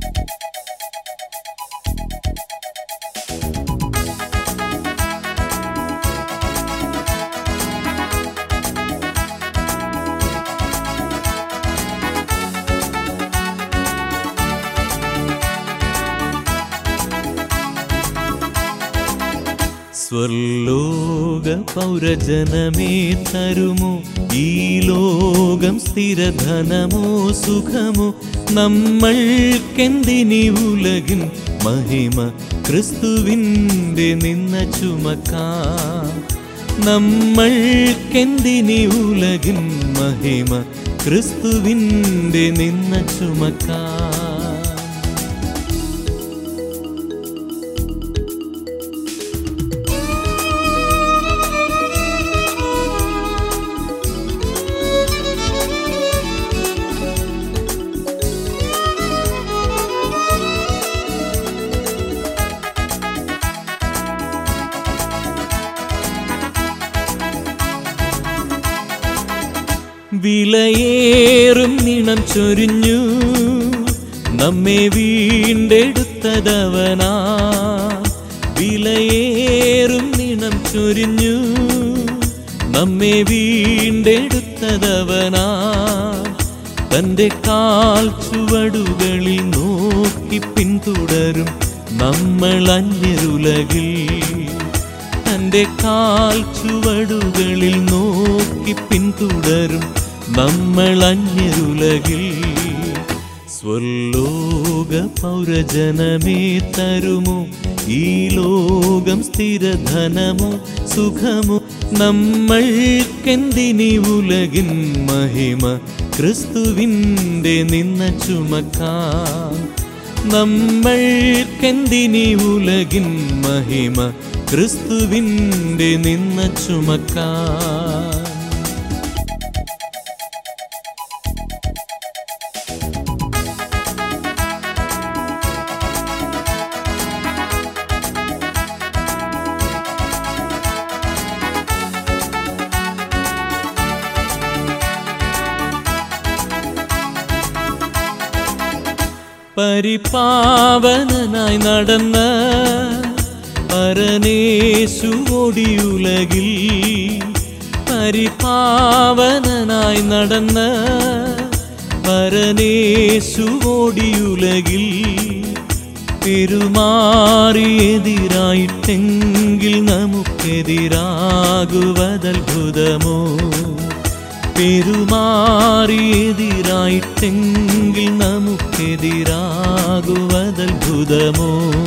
സ്വർലോക പൗരജനമേ തരുമോ ഈ ലോകം സ്ഥിരധനമോ സുഖമോ നമ്മൾക്കെന്തിനീ ഉലകിൻ മഹിമ ക്രിസ്തുവിൻ്റെ നിന്ന ചുമക്കാം നമ്മൾക്കെന്തിനീ ഉലകിൻ മഹിമ ക്രിസ്തുവിൻ്റെ നിന്ന ചുമക്കാം വിലയേറും നിണം ചൊരിഞ്ഞു നമ്മെ വീണ്ടെടുത്തതവനാ വിലയേറും നിണം ചൊരിഞ്ഞു നമ്മെ വീണ്ടെടുത്തതവനാ തൻ്റെ കാൽ ചുവടുകളിൽ നോക്കി പിന്തുടരും നമ്മൾ അന്യരുലകിൽ തൻ്റെ കാൽ ചുവടുകളിൽ നോക്കി പിന്തുടരും നമ്മൾ അന്യരുലകിൽ സ്വർലോക പൗരജനമേ തരുമോ ഈ ലോകം സ്ഥിരധനമോ സുഖമോ നമ്മൾക്കെന്തിനീ ഉലകിൻ മഹിമ ക്രിസ്തുവിൻ്റെ നിന്ന ചുമക്കാം നമ്മൾക്കെന്തിനീ ഉലകിൻ മഹിമ ക്രിസ്തുവിൻ്റെ നിന്ന ചുമക്കാം പരിപാവനനായി നടന്ന പരനേശുവോടിയുലകിൽ പരിപാവനനായി നടന്ന പരനേശുവോടിയുലകിൽ പെരുമാറിയെതിരായിട്ടെങ്കിൽ നമുക്കെതിരാകുവതത്ഭുതമോ പെരുമാറിയെതിരായിട്ടെങ്കിൽ നമുക്കെതിരാകുവതത്ഭുതമോ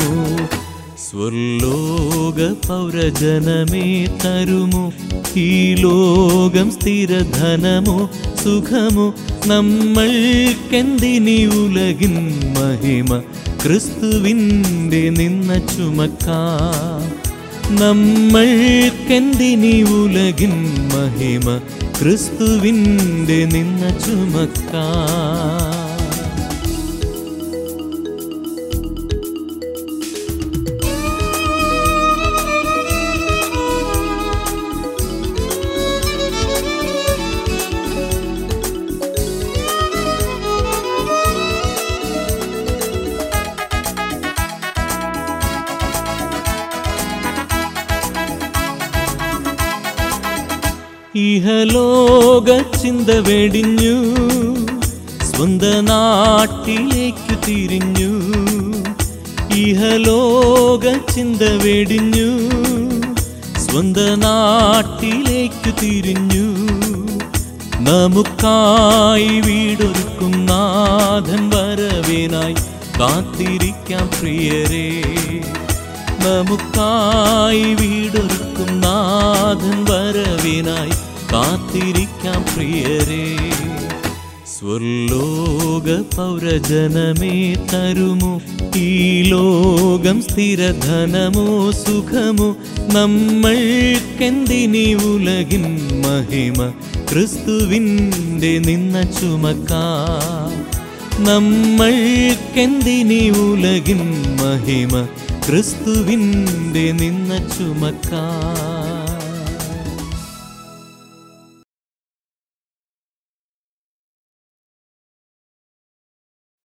സ്വർലോക പൗരജനമേ തരുമോ ഈ ലോകം സ്ഥിരധനമോ സുഖമോ നമ്മൾക്കെന്തിനീ ഉലകിൻ മഹിമ ക്രിസ്തുവിൻ്റെ നിന്ന ചുമക്കാം നമ്മൾക്കെന്തിനീ ഉലകിൻ മഹിമ ക്രിസ്തുവിൻ്റെ നിന്ന ചുമക്കാം ഇഹലോക ചിന്ത വെടിഞ്ഞു സ്വന്ത നാട്ടിലേക്കു തിരിഞ്ഞു ഇഹലോക ചിന്ത വെടിഞ്ഞു സ്വന്ത നാട്ടിലേക്കു തിരിഞ്ഞു നമുക്കായി വീടൊരുക്കും നാഥൻ വരവിനായി കാത്തിരിക്കാം പ്രിയരേ നമുക്കായി വീടൊരുക്കും നാഥൻ വരവിനായി കാത്തിരിക്കാം പ്രിയരേ സ്വർലോക പൗരജനമേ തരുമോ ഈ ലോകം സ്ഥിരധനമോ സുഖമോ നമ്മൾക്കെന്തിനീ ഉലകിൻ മഹിമ ക്രിസ്തുവിൻ്റെ നിന്ന ചുമക്കാം നമ്മൾക്കെന്തിനീ ഉലകിൻ മഹിമ ക്രിസ്തുവിൻ്റെ നിന്ന ചുമക്കാം